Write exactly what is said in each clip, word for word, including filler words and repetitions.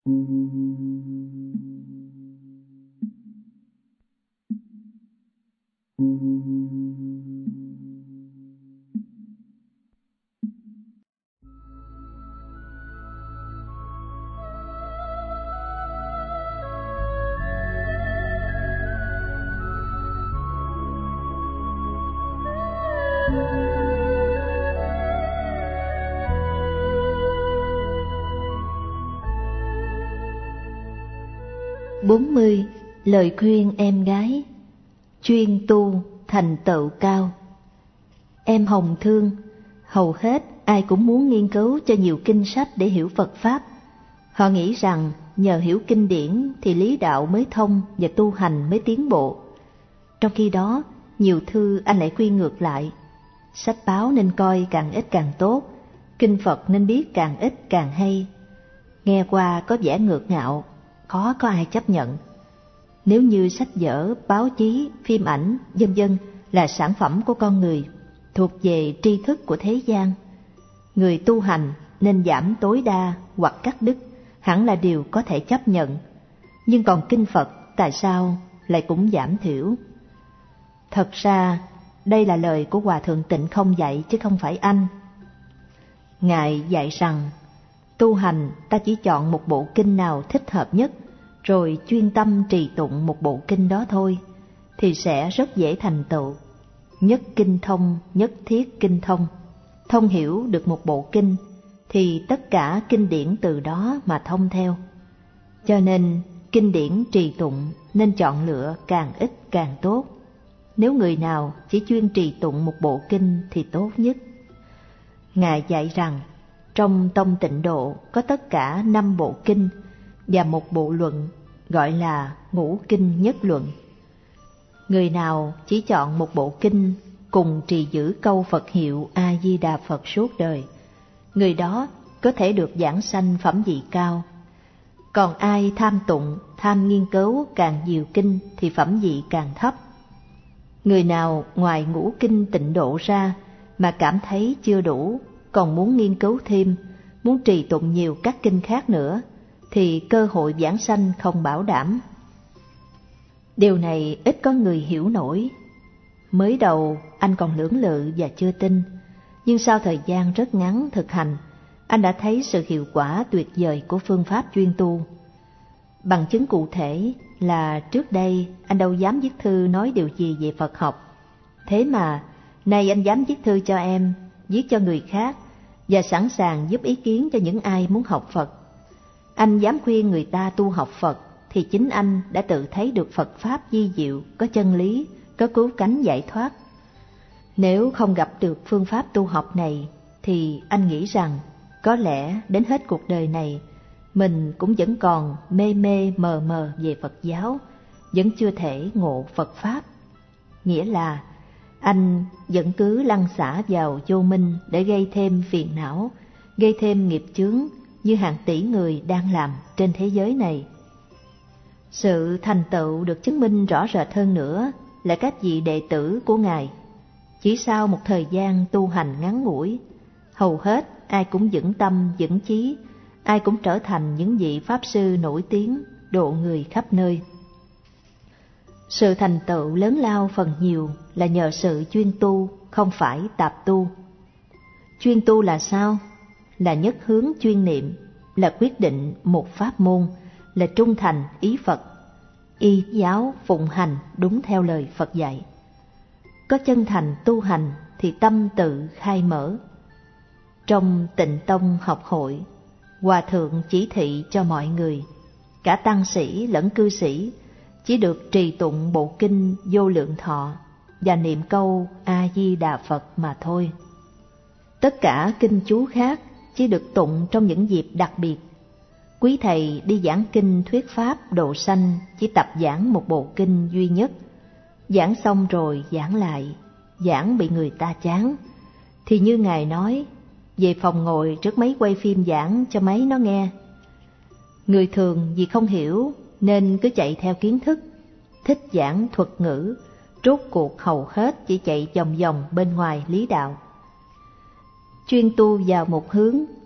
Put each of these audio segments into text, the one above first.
bốn mươi. Lời khuyên em gái. Chuyên tu thành tựu cao. Em Hồng thương, hầu hết ai cũng muốn nghiên cứu cho nhiều kinh sách để hiểu Phật Pháp. Họ nghĩ rằng nhờ hiểu kinh điển thì lý đạo mới thông và tu hành mới tiến bộ. Trong khi đó, nhiều thư anh lại khuyên ngược lại. Sách báo nên coi càng ít càng tốt, kinh Phật nên biết càng ít càng hay. Nghe qua có vẻ ngược ngạo, khó có ai chấp nhận. Nếu như sách vở, báo chí, phim ảnh, vân vân là sản phẩm của con người, thuộc về tri thức của thế gian, người tu hành nên giảm tối đa hoặc cắt đứt hẳn là điều có thể chấp nhận. Nhưng còn kinh Phật tại sao lại cũng giảm thiểu? Thật ra đây là lời của Hòa Thượng Tịnh Không dạy chứ không phải anh. Ngài dạy rằng tu hành ta chỉ chọn một bộ kinh nào thích hợp nhất, rồi chuyên tâm trì tụng một bộ kinh đó thôi, thì sẽ rất dễ thành tựu. Nhất kinh thông, nhất thiết kinh thông. Thông hiểu được một bộ kinh, thì tất cả kinh điển từ đó mà thông theo. Cho nên, kinh điển trì tụng nên chọn lựa càng ít càng tốt. Nếu người nào chỉ chuyên trì tụng một bộ kinh thì tốt nhất. Ngài dạy rằng, trong tông Tịnh Độ có tất cả năm bộ kinh và một bộ luận, gọi là ngũ kinh nhất luận. Người nào chỉ chọn một bộ kinh cùng trì giữ câu Phật hiệu A-di-đà Phật suốt đời, người đó có thể được giảng sanh phẩm vị cao. Còn ai tham tụng, tham nghiên cứu càng nhiều kinh thì phẩm vị càng thấp. Người nào ngoài ngũ kinh Tịnh Độ ra mà cảm thấy chưa đủ, còn muốn nghiên cứu thêm, muốn trì tụng nhiều các kinh khác nữa, thì cơ hội giảng sanh không bảo đảm. Điều này ít có người hiểu nổi. Mới đầu anh còn lưỡng lự và chưa tin, nhưng sau thời gian rất ngắn thực hành, anh đã thấy sự hiệu quả tuyệt vời của phương pháp chuyên tu. Bằng chứng cụ thể là trước đây anh đâu dám viết thư nói điều gì về Phật học. Thế mà nay anh dám viết thư cho em, viết cho người khác và sẵn sàng giúp ý kiến cho những ai muốn học Phật. Anh dám khuyên người ta tu học Phật thì chính anh đã tự thấy được Phật Pháp vi diệu, có chân lý, có cứu cánh giải thoát. Nếu không gặp được phương pháp tu học này thì anh nghĩ rằng có lẽ đến hết cuộc đời này mình cũng vẫn còn mê mê mờ mờ về Phật giáo, vẫn chưa thể ngộ Phật Pháp. Nghĩa là anh vẫn cứ lăn xả vào vô minh để gây thêm phiền não, gây thêm nghiệp chướng như hàng tỷ người đang làm trên thế giới này. Sự thành tựu được chứng minh rõ rệt hơn nữa là các vị đệ tử của Ngài. Chỉ sau một thời gian tu hành ngắn ngủi, hầu hết ai cũng vững tâm vững chí, ai cũng trở thành những vị Pháp sư nổi tiếng, độ người khắp nơi. Sự thành tựu lớn lao phần nhiều là nhờ sự chuyên tu, không phải tạp tu. Chuyên tu là sao? Là nhất hướng chuyên niệm, là quyết định một pháp môn, là trung thành ý Phật, y giáo phụng hành đúng theo lời Phật dạy. Có chân thành tu hành thì tâm tự khai mở. Trong Tịnh Tông học hội, Hòa Thượng chỉ thị cho mọi người, cả tăng sĩ lẫn cư sĩ, chỉ được trì tụng bộ kinh Vô Lượng Thọ và niệm câu A-di-đà Phật mà thôi. Tất cả kinh chú khác chỉ được tụng trong những dịp đặc biệt. Quý thầy đi giảng kinh thuyết pháp độ sanh chỉ tập giảng một bộ kinh duy nhất, giảng xong rồi giảng lại, giảng bị người ta chán, thì như Ngài nói, về phòng ngồi trước máy quay phim giảng cho máy nó nghe. Người thường vì không hiểu nên cứ chạy theo kiến thức, thích giảng thuật ngữ, rốt cuộc hầu hết chỉ chạy vòng vòng bên ngoài lý đạo. Chuyên tu vào một hướng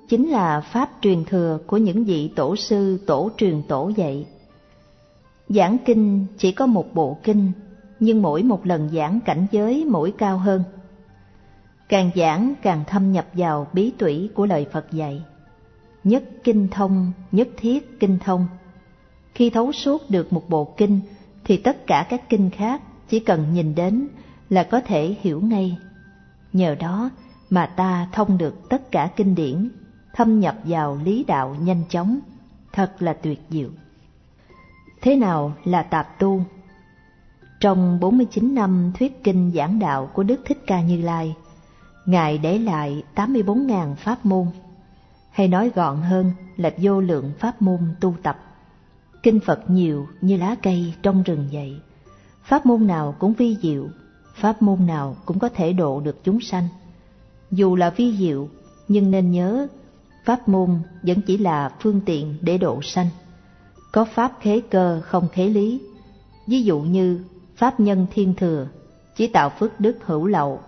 chính là pháp truyền thừa của những vị tổ sư tổ truyền tổ dạy. Giảng kinh chỉ có một bộ kinh, nhưng mỗi một lần giảng cảnh giới mỗi cao hơn. Càng giảng càng thâm nhập vào bí tủy của lời Phật dạy. Nhất kinh thông, nhất thiết kinh thông. Khi thấu suốt được một bộ kinh thì tất cả các kinh khác chỉ cần nhìn đến là có thể hiểu ngay. Nhờ đó mà ta thông được tất cả kinh điển, thâm nhập vào lý đạo nhanh chóng, thật là tuyệt diệu. Thế nào là tạp tu? Trong bốn mươi chín năm thuyết kinh giảng đạo của Đức Thích Ca Như Lai, Ngài để lại tám mươi bốn nghìn pháp môn, hay nói gọn hơn là vô lượng pháp môn tu tập. Kinh Phật nhiều như lá cây trong rừng vậy, pháp môn nào cũng vi diệu, pháp môn nào cũng có thể độ được chúng sanh. Dù là vi diệu, nhưng nên nhớ, pháp môn vẫn chỉ là phương tiện để độ sanh. Có pháp khế cơ không khế lý. Ví dụ như pháp nhân thiên thừa, chỉ tạo phước đức hữu lậu.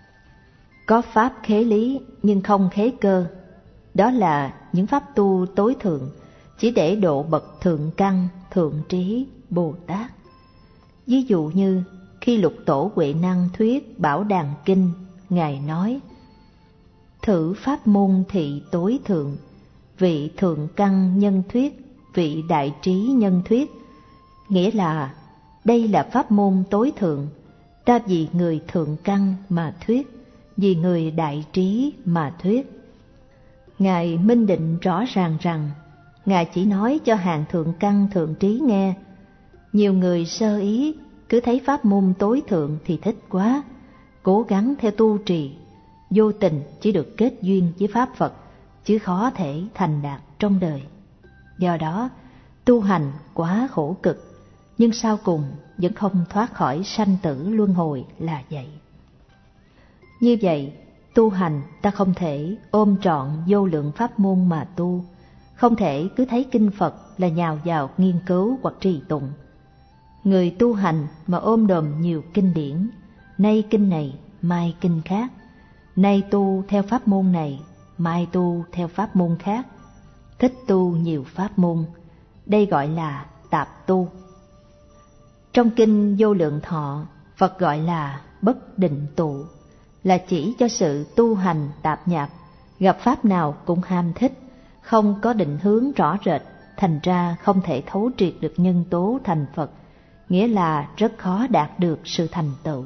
Có pháp khế lý nhưng không khế cơ. Đó là những pháp tu tối thượng, chỉ để độ bậc thượng căn, thượng trí, Bồ Tát. Ví dụ như khi Lục Tổ Huệ Năng thuyết Bảo Đàn Kinh, Ngài nói: thử pháp môn thị tối thượng, vị thượng căn nhân thuyết, vị đại trí nhân thuyết. Nghĩa là đây là pháp môn tối thượng, ta vì người thượng căn mà thuyết, vì người đại trí mà thuyết. Ngài minh định rõ ràng rằng Ngài chỉ nói cho hàng thượng căn thượng trí nghe. Nhiều người sơ ý cứ thấy pháp môn tối thượng thì thích quá, cố gắng theo tu trì, vô tình chỉ được kết duyên với pháp Phật, chứ khó thể thành đạt trong đời. Do đó tu hành quá khổ cực, nhưng sau cùng vẫn không thoát khỏi sanh tử luân hồi là vậy. Như vậy, tu hành ta không thể ôm trọn vô lượng pháp môn mà tu, không thể cứ thấy kinh Phật là nhào vào nghiên cứu hoặc trì tụng. Người tu hành mà ôm đồm nhiều kinh điển, nay kinh này, mai kinh khác, nay tu theo pháp môn này, mai tu theo pháp môn khác, thích tu nhiều pháp môn, đây gọi là tạp tu. Trong kinh Vô Lượng Thọ, Phật gọi là bất định tụ, là chỉ cho sự tu hành tạp nhạp, gặp pháp nào cũng ham thích, không có định hướng rõ rệt, thành ra không thể thấu triệt được nhân tố thành Phật, nghĩa là rất khó đạt được sự thành tựu.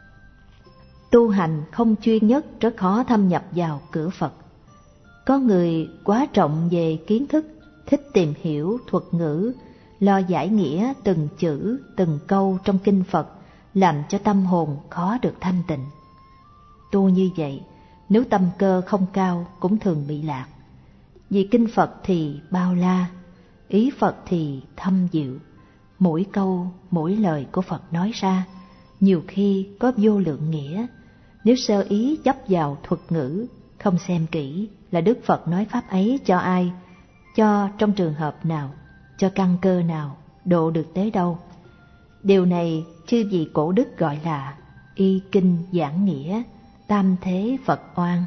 Tu hành không chuyên nhất rất khó thâm nhập vào cửa Phật. Có người quá trọng về kiến thức, thích tìm hiểu thuật ngữ, lo giải nghĩa từng chữ, từng câu trong kinh Phật, làm cho tâm hồn khó được thanh tịnh. Tu như vậy, nếu tâm cơ không cao cũng thường bị lạc. Vì kinh Phật thì bao la, ý Phật thì thâm diệu, mỗi câu, mỗi lời của Phật nói ra, nhiều khi có vô lượng nghĩa. Nếu sơ ý chấp vào thuật ngữ, không xem kỹ là Đức Phật nói pháp ấy cho ai, cho trong trường hợp nào, cho căn cơ nào, độ được tới đâu. Điều này chư vị cổ đức gọi là y kinh giảng nghĩa, tam thế Phật oan.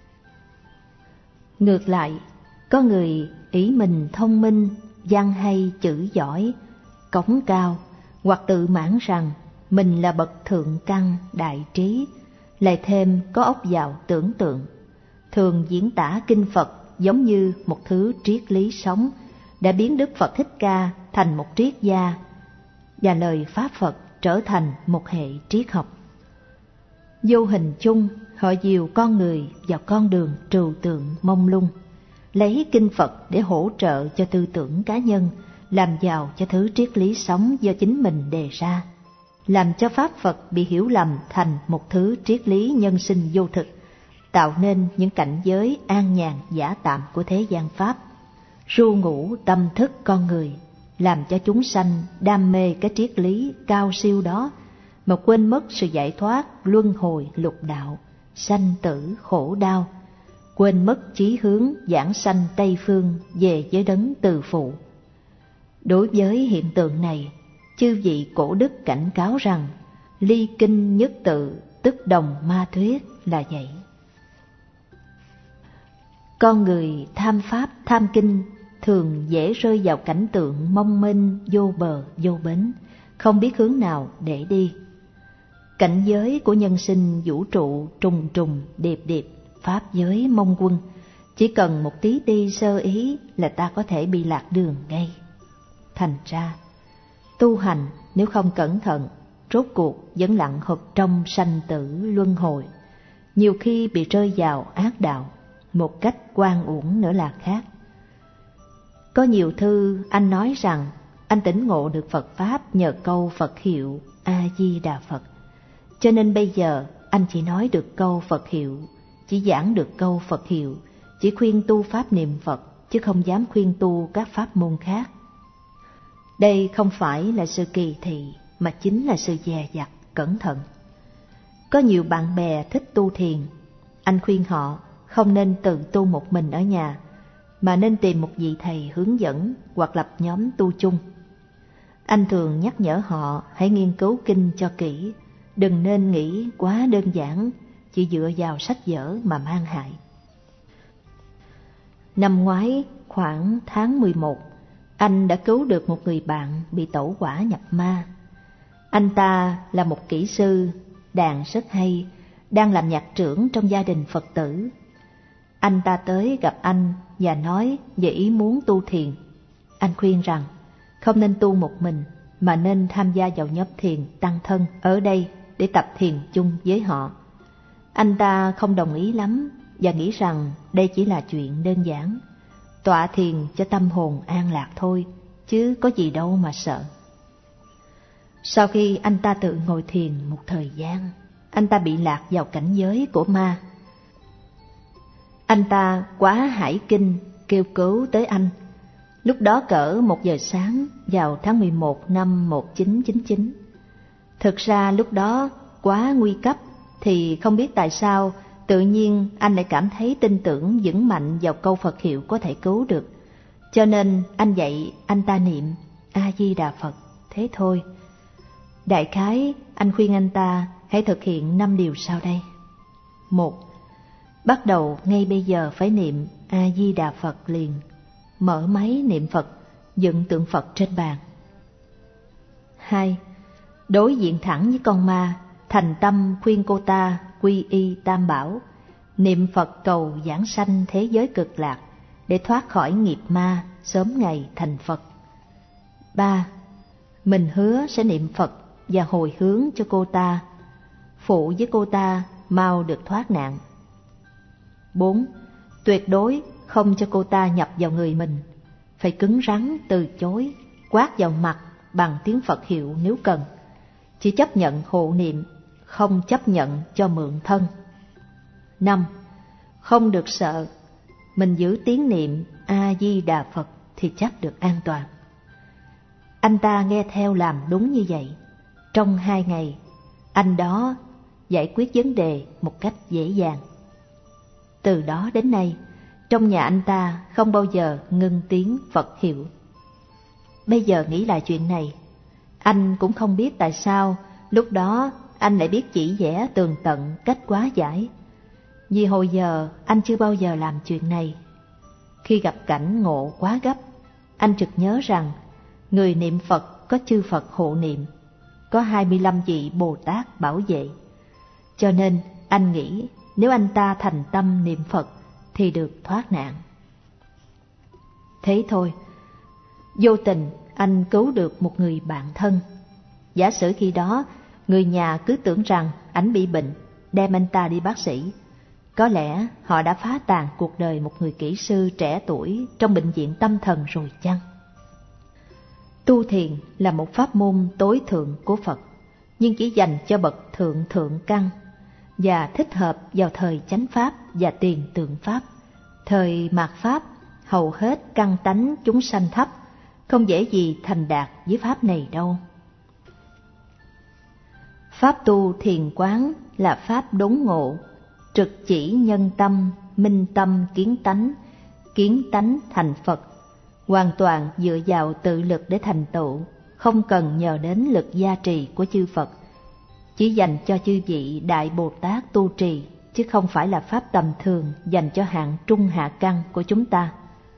Ngược lại, có người ý mình thông minh, văn hay chữ giỏi, cống cao, hoặc tự mãn rằng mình là bậc thượng căn đại trí, lại thêm có óc dạo tưởng tượng, thường diễn tả kinh Phật giống như một thứ triết lý sống, đã biến Đức Phật Thích Ca thành một triết gia, và lời Pháp Phật trở thành một hệ triết học. Vô hình chung, họ dìu con người vào con đường trừu tượng mông lung, lấy kinh Phật để hỗ trợ cho tư tưởng cá nhân, làm giàu cho thứ triết lý sống do chính mình đề ra, làm cho Pháp Phật bị hiểu lầm thành một thứ triết lý nhân sinh vô thực, tạo nên những cảnh giới an nhàn giả tạm của thế gian Pháp, ru ngủ tâm thức con người, làm cho chúng sanh đam mê cái triết lý cao siêu đó, mà quên mất sự giải thoát luân hồi lục đạo, sanh tử khổ đau, quên mất chí hướng giảng sanh Tây Phương về giới đấng từ phụ. Đối với hiện tượng này, chư vị cổ đức cảnh cáo rằng ly kinh nhất tự tức đồng ma thuyết là vậy. Con người tham pháp, tham kinh thường dễ rơi vào cảnh tượng mong mênh, vô bờ, vô bến, không biết hướng nào để đi. Cảnh giới của nhân sinh vũ trụ trùng trùng, điệp điệp, pháp giới mông quân, chỉ cần một tí ti sơ ý là ta có thể bị lạc đường ngay. Thành ra, tu hành nếu không cẩn thận, rốt cuộc vẫn lặn hụp trong sanh tử luân hồi, nhiều khi bị rơi vào ác đạo, một cách oan uổng nữa là khác. Có nhiều thư anh nói rằng anh tỉnh ngộ được Phật Pháp nhờ câu Phật hiệu A-di-đà Phật. Cho nên bây giờ anh chỉ nói được câu Phật hiệu, chỉ giảng được câu Phật hiệu, chỉ khuyên tu Pháp niệm Phật, chứ không dám khuyên tu các pháp môn khác. Đây không phải là sự kỳ thị, mà chính là sự dè dặt, cẩn thận. Có nhiều bạn bè thích tu thiền, anh khuyên họ không nên tự tu một mình ở nhà, mà nên tìm một vị thầy hướng dẫn hoặc lập nhóm tu chung. Anh thường nhắc nhở họ hãy nghiên cứu kinh cho kỹ, đừng nên nghĩ quá đơn giản, chỉ dựa vào sách vở mà mang hại. Năm ngoái, khoảng tháng mười một, anh đã cứu được một người bạn bị tẩu hỏa nhập ma. Anh ta là một kỹ sư, đàn rất hay, đang làm nhạc trưởng trong gia đình Phật tử. Anh ta tới gặp anh và nói về ý muốn tu thiền. Anh khuyên rằng không nên tu một mình, mà nên tham gia vào nhóm thiền tăng thân ở đây để tập thiền chung với họ. Anh ta không đồng ý lắm và nghĩ rằng đây chỉ là chuyện đơn giản, tọa thiền cho tâm hồn an lạc thôi, chứ có gì đâu mà sợ. Sau khi anh ta tự ngồi thiền một thời gian, anh ta bị lạc vào cảnh giới của ma. Anh ta quá hải kinh kêu cứu tới anh. Lúc đó cỡ một giờ sáng vào tháng mười một năm một nghìn chín trăm chín mươi chín. Thực ra lúc đó quá nguy cấp, thì không biết tại sao tự nhiên anh lại cảm thấy tin tưởng vững mạnh vào câu Phật hiệu có thể cứu được. Cho nên anh dạy anh ta niệm A-di-đà Phật, thế thôi. Đại khái anh khuyên anh ta hãy thực hiện năm điều sau đây. Một, bắt đầu ngay bây giờ phải niệm A-di-đà Phật liền. Mở máy niệm Phật, dựng tượng Phật trên bàn. Hai, đối diện thẳng với con ma, thành tâm khuyên cô ta quy y Tam Bảo, niệm Phật cầu giảng sanh thế giới cực lạc để thoát khỏi nghiệp ma, sớm ngày thành Phật. Ba, mình hứa sẽ niệm Phật và hồi hướng cho cô ta, phụ với cô ta mau được thoát nạn. Bốn, tuyệt đối không cho cô ta nhập vào người mình, phải cứng rắn từ chối, quát vào mặt bằng tiếng Phật hiệu nếu cần, chỉ chấp nhận hộ niệm, không chấp nhận cho mượn thân. Năm, không được sợ, mình giữ tiếng niệm A-di-đà Phật thì chắc được an toàn. Anh ta nghe theo làm đúng như vậy. Trong hai ngày, anh đó giải quyết vấn đề một cách dễ dàng. Từ đó đến nay, trong nhà anh ta không bao giờ ngưng tiếng Phật hiệu. Bây giờ nghĩ lại chuyện này, anh cũng không biết tại sao lúc đó anh lại biết chỉ vẽ tường tận cách hóa giải. Vì hồi giờ anh chưa bao giờ làm chuyện này. Khi gặp cảnh ngộ quá gấp, anh chợt nhớ rằng người niệm Phật có chư Phật hộ niệm, có hai mươi lăm vị Bồ Tát bảo vệ. Cho nên anh nghĩ nếu anh ta thành tâm niệm Phật thì được thoát nạn. Thế thôi, vô tình anh cứu được một người bạn thân. Giả sử khi đó người nhà cứ tưởng rằng ảnh bị bệnh, đem anh ta đi bác sĩ, có lẽ họ đã phá tàn cuộc đời một người kỹ sư trẻ tuổi trong bệnh viện tâm thần rồi chăng? Tu thiền là một pháp môn tối thượng của Phật, nhưng chỉ dành cho bậc thượng thượng căn và thích hợp vào thời chánh pháp và tiền tượng pháp. Thời mạt pháp, hầu hết căn tánh chúng sanh thấp, không dễ gì thành đạt với pháp này đâu. Pháp tu thiền quán là pháp đốn ngộ, trực chỉ nhân tâm, minh tâm kiến tánh, kiến tánh thành Phật, hoàn toàn dựa vào tự lực để thành tựu, không cần nhờ đến lực gia trì của chư Phật, chỉ dành cho chư vị Đại Bồ Tát tu trì chứ không phải là pháp tầm thường dành cho hạng trung hạ căn của chúng ta.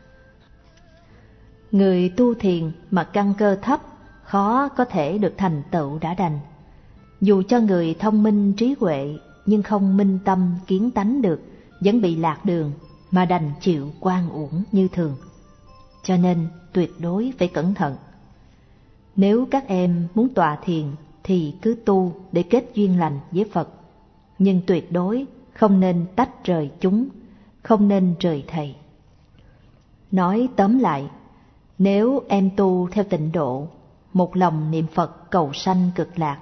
Người tu thiền mà căn cơ thấp khó có thể được thành tựu đã đành. Dù cho người thông minh trí huệ nhưng không minh tâm kiến tánh được, vẫn bị lạc đường mà đành chịu oan uổng như thường. Cho nên tuyệt đối phải cẩn thận. Nếu các em muốn tọa thiền thì cứ tu để kết duyên lành với Phật, nhưng tuyệt đối không nên tách rời chúng, không nên rời thầy. Nói tóm lại, nếu em tu theo tịnh độ, một lòng niệm Phật cầu sanh cực lạc,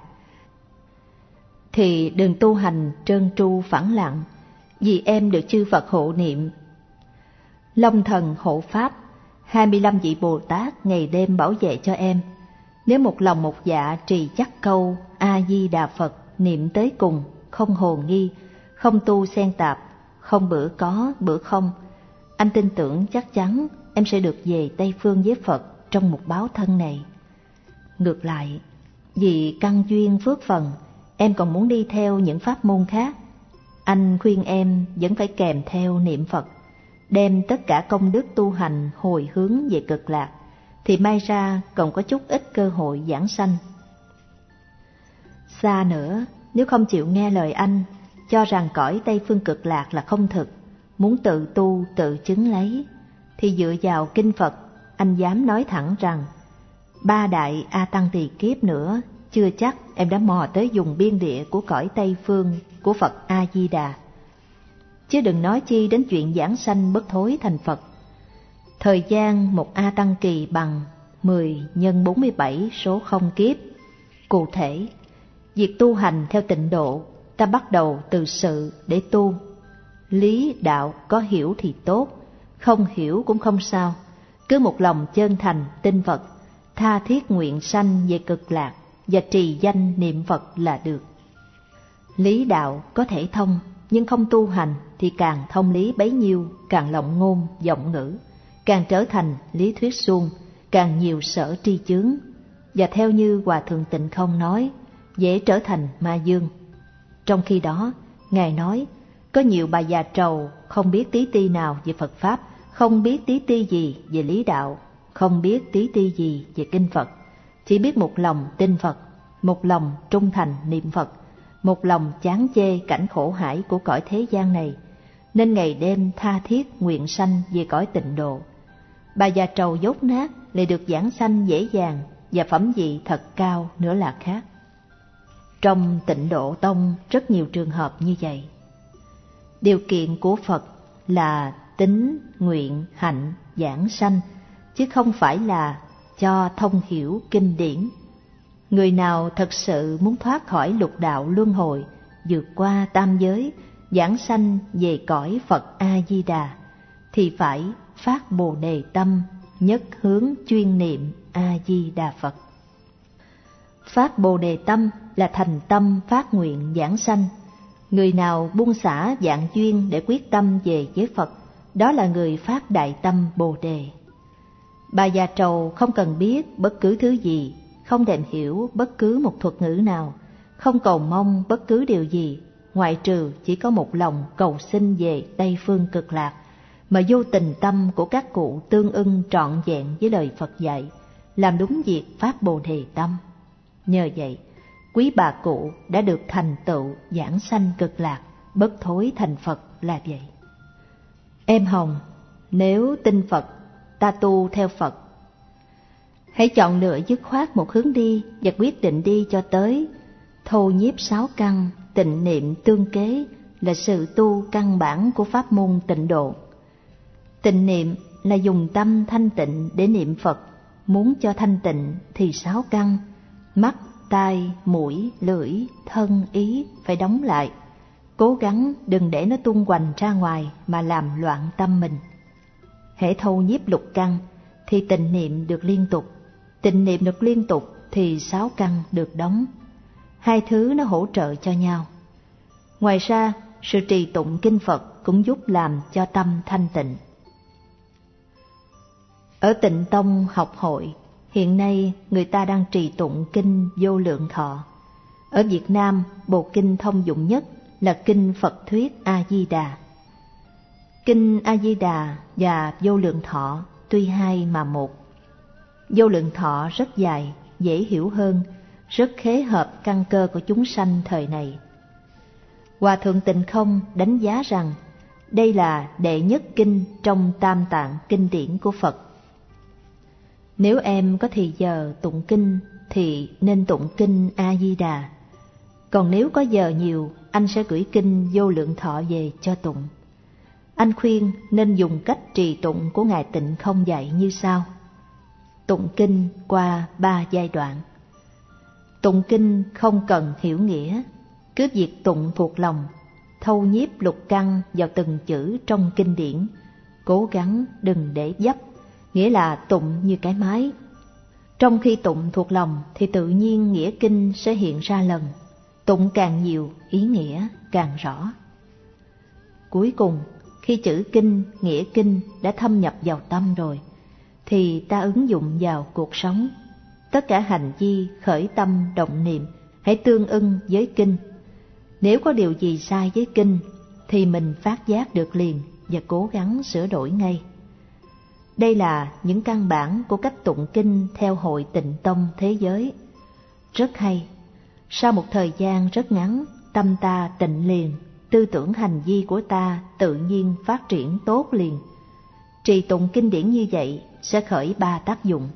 thì đừng tu hành trơn tru phẳng lặng, vì em được chư Phật hộ niệm. Long thần hộ pháp, hai mươi lăm vị Bồ Tát ngày đêm bảo vệ cho em. Nếu một lòng một dạ trì chắc câu A-di-đà Phật niệm tới cùng, không hồ nghi, không tu xen tạp, không bữa có bữa không, anh tin tưởng chắc chắn em sẽ được về Tây Phương với Phật trong một báo thân này. Ngược lại, vì căn duyên phước phần, em còn muốn đi theo những pháp môn khác, anh khuyên em vẫn phải kèm theo niệm Phật, đem tất cả công đức tu hành hồi hướng về cực lạc, thì may ra còn có chút ít cơ hội giảng sanh. Xa nữa, nếu không chịu nghe lời anh, cho rằng cõi Tây Phương cực lạc là không thực, muốn tự tu tự chứng lấy, thì dựa vào kinh Phật, anh dám nói thẳng rằng ba đại A Tăng Tỳ kiếp nữa chưa chắc em đã mò tới vùng biên địa của cõi Tây Phương của Phật A Di Đà. Chứ đừng nói chi đến chuyện giảng sanh bất thối thành Phật. Thời gian một A Tăng kỳ bằng mười nhân bốn mươi bảy số không kiếp. Cụ thể, việc tu hành theo tịnh độ, ta bắt đầu từ sự để tu. Lý đạo có hiểu thì tốt, không hiểu cũng không sao, cứ một lòng chân thành tin Phật, tha thiết nguyện sanh về cực lạc và trì danh niệm Phật là được. Lý đạo có thể thông, nhưng không tu hành thì càng thông lý bấy nhiêu, càng lộng ngôn vọng ngữ, càng trở thành lý thuyết suông, càng nhiều sở tri chướng, và theo như Hòa Thượng Tịnh Không nói, dễ trở thành ma dương. Trong khi đó, Ngài nói, có nhiều bà già trầu không biết tí ti nào về Phật Pháp, không biết tí ti gì về lý đạo, không biết tí ti gì về kinh Phật, chỉ biết một lòng tin Phật, một lòng trung thành niệm Phật, một lòng chán chê cảnh khổ hải của cõi thế gian này, nên ngày đêm tha thiết nguyện sanh về cõi tịnh độ. Bà già trầu dốt nát lại được giảng sanh dễ dàng, và phẩm vị thật cao nữa là khác. Trong Tịnh Độ Tông rất nhiều trường hợp như vậy. Điều kiện của Phật là tín, nguyện, hạnh, giảng sanh, chứ không phải là cho thông hiểu kinh điển. Người nào thật sự muốn thoát khỏi lục đạo luân hồi, vượt qua tam giới, giảng sanh về cõi Phật A-di-đà, thì phải phát Bồ Đề tâm, nhất hướng chuyên niệm A-di-đà Phật. Phát Bồ Đề tâm là thành tâm phát nguyện giảng sanh. Người nào buông xả vạn duyên để quyết tâm về với Phật, đó là người phát đại tâm Bồ Đề. Bà già trầu không cần biết bất cứ thứ gì, không thèm hiểu bất cứ một thuật ngữ nào, không cầu mong bất cứ điều gì, ngoại trừ chỉ có một lòng cầu xin về Tây Phương cực lạc, mà vô tình tâm của các cụ tương ưng trọn vẹn với lời Phật dạy, làm đúng việc phát Bồ Đề tâm. Nhờ vậy, quý bà cụ đã được thành tựu giảng sanh cực lạc, bất thối thành Phật là vậy. Em Hồng, nếu tin Phật, ta tu theo Phật. Hãy chọn lựa dứt khoát một hướng đi và quyết định đi cho tới. Thâu nhiếp sáu căn, tịnh niệm tương kế là sự tu căn bản của pháp môn tịnh độ. Tịnh niệm là dùng tâm thanh tịnh để niệm Phật. Muốn cho thanh tịnh thì sáu căn, mắt, tai, mũi, lưỡi, thân, ý phải đóng lại. Cố gắng đừng để nó tung hoành ra ngoài mà làm loạn tâm mình. Hễ thâu nhiếp lục căn thì tịnh niệm được liên tục, tịnh niệm được liên tục thì sáu căn được đóng. Hai thứ nó hỗ trợ cho nhau. Ngoài ra, sự trì tụng kinh Phật cũng giúp làm cho tâm thanh tịnh. Ở Tịnh Tông học hội, hiện nay người ta đang trì tụng kinh Vô Lượng Thọ. Ở Việt Nam, bộ kinh thông dụng nhất là Kinh Phật Thuyết A-di-đà. Kinh A-di-đà và Vô Lượng Thọ tuy hai mà một. Vô Lượng Thọ rất dài, dễ hiểu hơn, rất khế hợp căn cơ của chúng sanh thời này. Hòa Thượng Tịnh Không đánh giá rằng đây là đệ nhất kinh trong Tam Tạng kinh điển của Phật. Nếu em có thì giờ tụng kinh thì nên tụng kinh A-di-đà. Còn nếu có giờ nhiều, anh sẽ gửi kinh Vô Lượng Thọ về cho tụng. Anh khuyên nên dùng cách trì tụng của Ngài Tịnh Không dạy như sau. Tụng kinh qua ba giai đoạn. Tụng kinh không cần hiểu nghĩa, cứ việc tụng thuộc lòng, thâu nhiếp lục căn vào từng chữ trong kinh điển, cố gắng đừng để dấp, nghĩa là tụng như cái máy. Trong khi tụng thuộc lòng thì tự nhiên nghĩa kinh sẽ hiện ra lần, tụng càng nhiều ý nghĩa càng rõ. Cuối cùng, khi chữ kinh, nghĩa kinh đã thâm nhập vào tâm rồi, thì ta ứng dụng vào cuộc sống. Tất cả hành vi khởi tâm động niệm hãy tương ưng với kinh. Nếu có điều gì sai với kinh thì mình phát giác được liền và cố gắng sửa đổi ngay. Đây là những căn bản của cách tụng kinh theo Hội Tịnh Tông thế giới. Rất hay. Sau một thời gian rất ngắn, tâm ta tịnh liền, tư tưởng hành vi của ta tự nhiên phát triển tốt liền. Trì tụng kinh điển như vậy sẽ khởi ba tác dụng.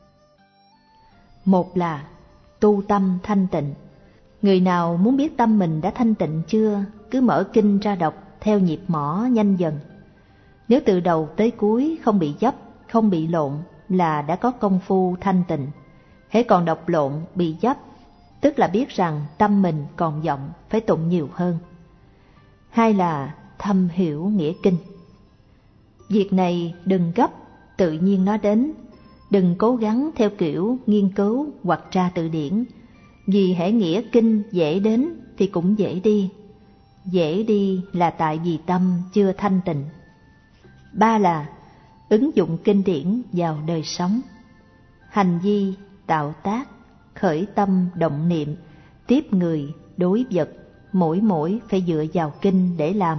Một là tu tâm thanh tịnh. Người nào muốn biết tâm mình đã thanh tịnh chưa, cứ mở kinh ra đọc theo nhịp mõ nhanh dần. Nếu từ đầu tới cuối không bị dấp, không bị lộn là đã có công phu thanh tịnh. Hễ còn đọc lộn, bị dấp, tức là biết rằng tâm mình còn vọng, phải tụng nhiều hơn. Hai là thâm hiểu nghĩa kinh. Việc này đừng gấp, tự nhiên nó đến. Đừng cố gắng theo kiểu nghiên cứu hoặc tra từ điển, vì hễ nghĩa kinh dễ đến thì cũng dễ đi. Dễ đi là tại vì tâm chưa thanh tịnh. Ba là ứng dụng kinh điển vào đời sống. Hành vi, tạo tác, khởi tâm, động niệm, tiếp người, đối vật, mỗi mỗi phải dựa vào kinh để làm.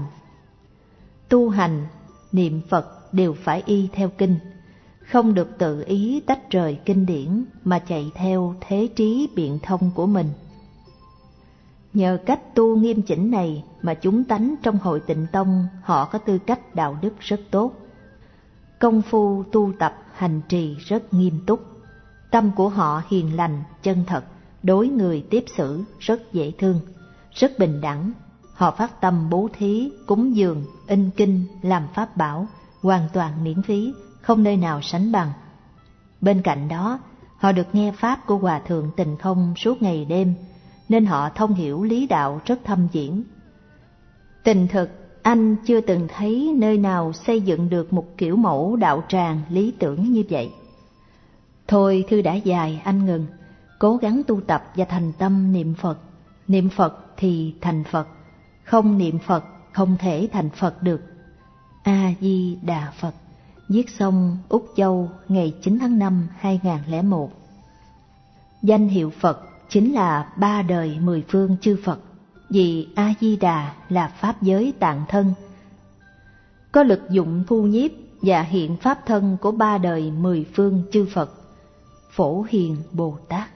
Tu hành, niệm Phật đều phải y theo kinh, không được tự ý tách rời kinh điển mà chạy theo thế trí biện thông của mình. Nhờ cách tu nghiêm chỉnh này mà chúng tánh trong Hội Tịnh Tông họ có tư cách đạo đức rất tốt. Công phu tu tập hành trì rất nghiêm túc, tâm của họ hiền lành, chân thật, đối người tiếp xử rất dễ thương, rất bình đẳng. Họ phát tâm bố thí, cúng dường, in kinh, làm pháp bảo, hoàn toàn miễn phí, không nơi nào sánh bằng. Bên cạnh đó, họ được nghe pháp của Hòa Thượng Tịnh Không suốt ngày đêm, nên họ thông hiểu lý đạo rất thâm viễn. Tình thực, anh chưa từng thấy nơi nào xây dựng được một kiểu mẫu đạo tràng lý tưởng như vậy. Thôi thư đã dài, anh ngừng, cố gắng tu tập và thành tâm niệm Phật. Niệm Phật thì thành Phật, không niệm Phật không thể thành Phật được. A-di-đà Phật. Viết xong Úc Châu ngày chín tháng năm hai nghìn không trăm lẻ một. Danh hiệu Phật chính là ba đời mười phương chư Phật, vì A-di-đà là pháp giới tạng thân, có lực dụng thu nhiếp và hiện pháp thân của ba đời mười phương chư Phật, Phổ Hiền Bồ Tát.